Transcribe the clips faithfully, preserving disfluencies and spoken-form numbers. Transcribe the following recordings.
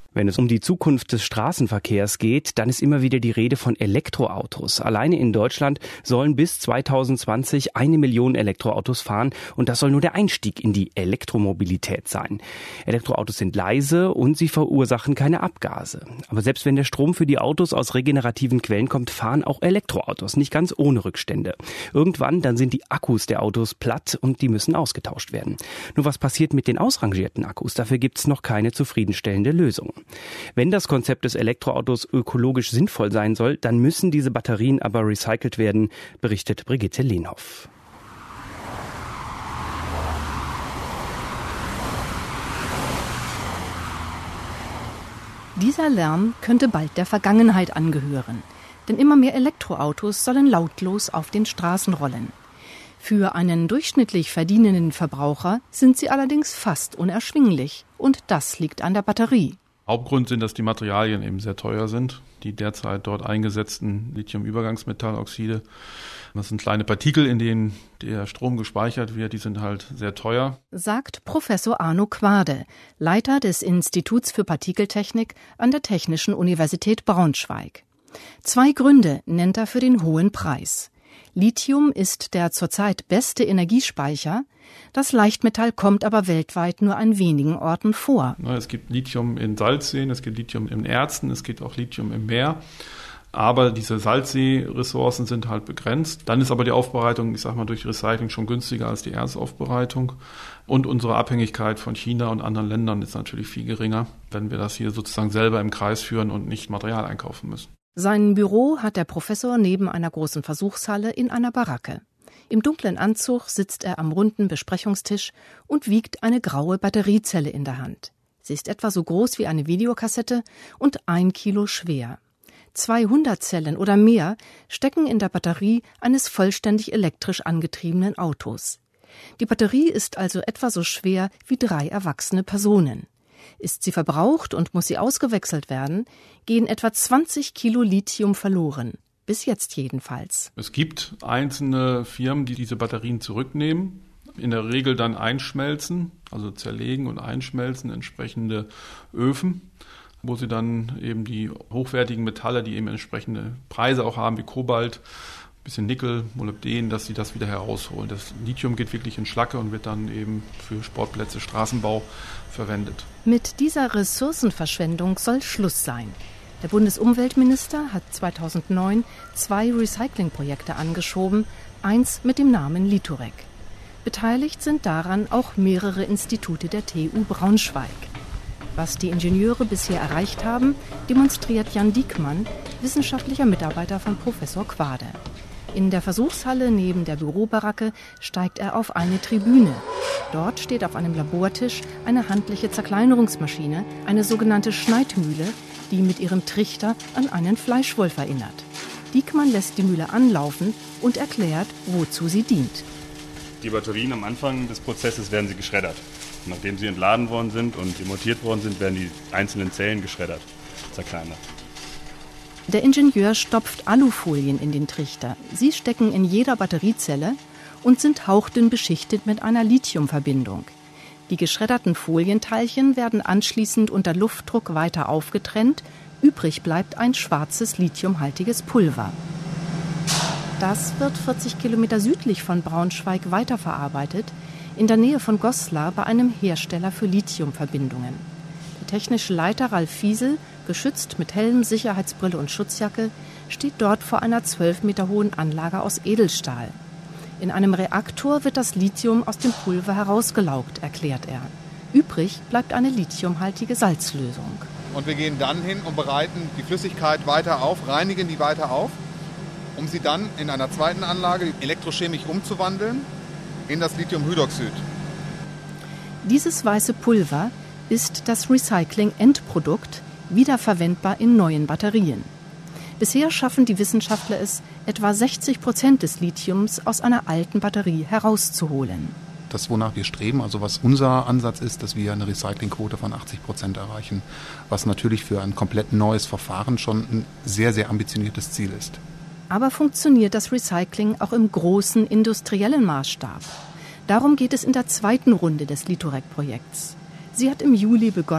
Wenn es um die Zukunft des Straßenverkehrs geht, dann ist immer wieder die Rede von Elektroautos. Alleine in Deutschland sollen bis zweitausendzwanzig eine Million Elektroautos fahren und das soll nur der Einstieg in die Elektromobilität sein. Elektroautos sind leise und sie verursachen keine Abgase. Aber selbst wenn der Strom für die Autos aus regenerativen Quellen kommt, fahren auch Elektroautos, nicht ganz ohne Rückstände. Irgendwann, dann sind die Akkus der Autos platt und die müssen ausgetauscht werden. Nur was passiert mit den ausrangierten Akkus? Dafür gibt es noch keine zufriedenstellende Lösung. Wenn das Konzept des Elektroautos ökologisch sinnvoll sein soll, dann müssen diese Batterien aber recycelt werden, berichtet Brigitte Lehnhoff. Dieser Lärm könnte bald der Vergangenheit angehören, denn immer mehr Elektroautos sollen lautlos auf den Straßen rollen. Für einen durchschnittlich verdienenden Verbraucher sind sie allerdings fast unerschwinglich und das liegt an der Batterie. Hauptgrund sind, dass die Materialien eben sehr teuer sind. Die derzeit dort eingesetzten Lithium-Übergangsmetalloxide, das sind kleine Partikel, in denen der Strom gespeichert wird, die sind halt sehr teuer. Sagt Professor Arno Quade, Leiter des Instituts für Partikeltechnik an der Technischen Universität Braunschweig. Zwei Gründe nennt er für den hohen Preis. Lithium ist der zurzeit beste Energiespeicher. Das Leichtmetall kommt aber weltweit nur an wenigen Orten vor. Es gibt Lithium in Salzseen, es gibt Lithium in Erzen, es gibt auch Lithium im Meer. Aber diese Salzsee-Ressourcen sind halt begrenzt. Dann ist aber die Aufbereitung, ich sag mal, durch Recycling schon günstiger als die Erzaufbereitung. Und unsere Abhängigkeit von China und anderen Ländern ist natürlich viel geringer, wenn wir das hier sozusagen selber im Kreis führen und nicht Material einkaufen müssen. Sein Büro hat der Professor neben einer großen Versuchshalle in einer Baracke. Im dunklen Anzug sitzt er am runden Besprechungstisch und wiegt eine graue Batteriezelle in der Hand. Sie ist etwa so groß wie eine Videokassette und ein Kilo schwer. zweihundert Zellen oder mehr stecken in der Batterie eines vollständig elektrisch angetriebenen Autos. Die Batterie ist also etwa so schwer wie drei erwachsene Personen. Ist sie verbraucht und muss sie ausgewechselt werden, gehen etwa zwanzig Kilo Lithium verloren. Bis jetzt jedenfalls. Es gibt einzelne Firmen, die diese Batterien zurücknehmen, in der Regel dann einschmelzen, also zerlegen und einschmelzen, entsprechende Öfen, wo sie dann eben die hochwertigen Metalle, die eben entsprechende Preise auch haben, wie Kobalt, ein bisschen Nickel, Molybden, dass sie das wieder herausholen. Das Lithium geht wirklich in Schlacke und wird dann eben für Sportplätze, Straßenbau verwendet. Mit dieser Ressourcenverschwendung soll Schluss sein. Der Bundesumweltminister hat zweitausendneun zwei Recyclingprojekte angeschoben, eins mit dem Namen Liturec. Beteiligt sind daran auch mehrere Institute der T U Braunschweig. Was die Ingenieure bisher erreicht haben, demonstriert Jan Diekmann, wissenschaftlicher Mitarbeiter von Professor Quade. In der Versuchshalle neben der Bürobaracke steigt er auf eine Tribüne. Dort steht auf einem Labortisch eine handliche Zerkleinerungsmaschine, eine sogenannte Schneidmühle, die mit ihrem Trichter an einen Fleischwolf erinnert. Diekmann lässt die Mühle anlaufen und erklärt, wozu sie dient. Die Batterien am Anfang des Prozesses werden sie geschreddert. Nachdem sie entladen worden sind und demontiert worden sind, werden die einzelnen Zellen geschreddert, zerkleinert. Der Ingenieur stopft Alufolien in den Trichter. Sie stecken in jeder Batteriezelle und sind hauchdünn beschichtet mit einer Lithiumverbindung. Die geschredderten Folienteilchen werden anschließend unter Luftdruck weiter aufgetrennt. Übrig bleibt ein schwarzes lithiumhaltiges Pulver. Das wird vierzig Kilometer südlich von Braunschweig weiterverarbeitet, in der Nähe von Goslar bei einem Hersteller für Lithiumverbindungen. Der technische Leiter Ralf Fiesel, geschützt mit Helm, Sicherheitsbrille und Schutzjacke, steht dort vor einer zwölf Meter hohen Anlage aus Edelstahl. In einem Reaktor wird das Lithium aus dem Pulver herausgelaugt, erklärt er. Übrig bleibt eine lithiumhaltige Salzlösung. Und wir gehen dann hin und bereiten die Flüssigkeit weiter auf, reinigen die weiter auf, um sie dann in einer zweiten Anlage elektrochemisch umzuwandeln in das Lithiumhydroxid. Dieses weiße Pulver ist das Recycling-Endprodukt, wiederverwendbar in neuen Batterien. Bisher schaffen die Wissenschaftler es, etwa sechzig Prozent des Lithiums aus einer alten Batterie herauszuholen. Das, wonach wir streben, also was unser Ansatz ist, dass wir eine Recyclingquote von achtzig Prozent erreichen, was natürlich für ein komplett neues Verfahren schon ein sehr, sehr ambitioniertes Ziel ist. Aber funktioniert das Recycling auch im großen industriellen Maßstab? Darum geht es in der zweiten Runde des Liturec-Projekts. Sie hat im Juli begonnen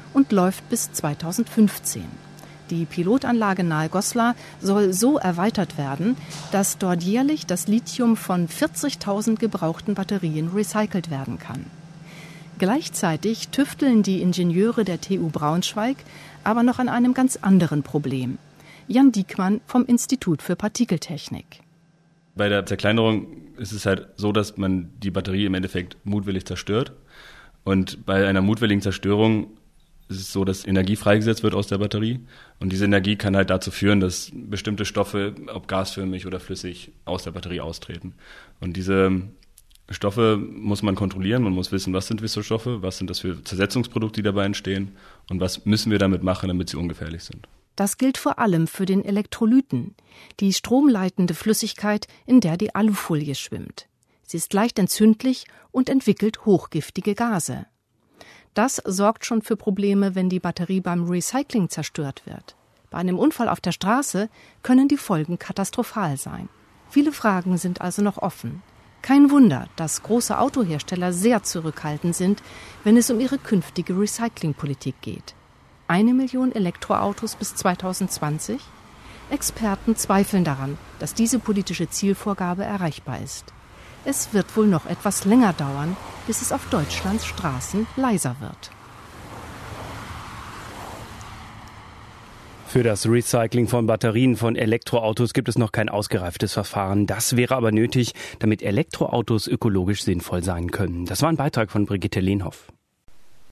und läuft bis zweitausendfünfzehn. Die Pilotanlage nahe Goslar soll so erweitert werden, dass dort jährlich das Lithium von vierzigtausend gebrauchten Batterien recycelt werden kann. Gleichzeitig tüfteln die Ingenieure der T U Braunschweig aber noch an einem ganz anderen Problem. Jan Diekmann vom Institut für Partikeltechnik. Bei der Zerkleinerung ist es halt so, dass man die Batterie im Endeffekt mutwillig zerstört. Und bei einer mutwilligen Zerstörung ist es so, dass Energie freigesetzt wird aus der Batterie. Und diese Energie kann halt dazu führen, dass bestimmte Stoffe, ob gasförmig oder flüssig, aus der Batterie austreten. Und diese Stoffe muss man kontrollieren. Man muss wissen, was sind das für Stoffe, was sind das für Zersetzungsprodukte, die dabei entstehen und was müssen wir damit machen, damit sie ungefährlich sind. Das gilt vor allem für den Elektrolyten, die stromleitende Flüssigkeit, in der die Alufolie schwimmt. Sie ist leicht entzündlich und entwickelt hochgiftige Gase. Das sorgt schon für Probleme, wenn die Batterie beim Recycling zerstört wird. Bei einem Unfall auf der Straße können die Folgen katastrophal sein. Viele Fragen sind also noch offen. Kein Wunder, dass große Autohersteller sehr zurückhaltend sind, wenn es um ihre künftige Recyclingpolitik geht. Eine Million Elektroautos bis zweitausendzwanzig? Experten zweifeln daran, dass diese politische Zielvorgabe erreichbar ist. Es wird wohl noch etwas länger dauern, bis es auf Deutschlands Straßen leiser wird. Für das Recycling von Batterien von Elektroautos gibt es noch kein ausgereiftes Verfahren. Das wäre aber nötig, damit Elektroautos ökologisch sinnvoll sein können. Das war ein Beitrag von Brigitte Lehnhoff.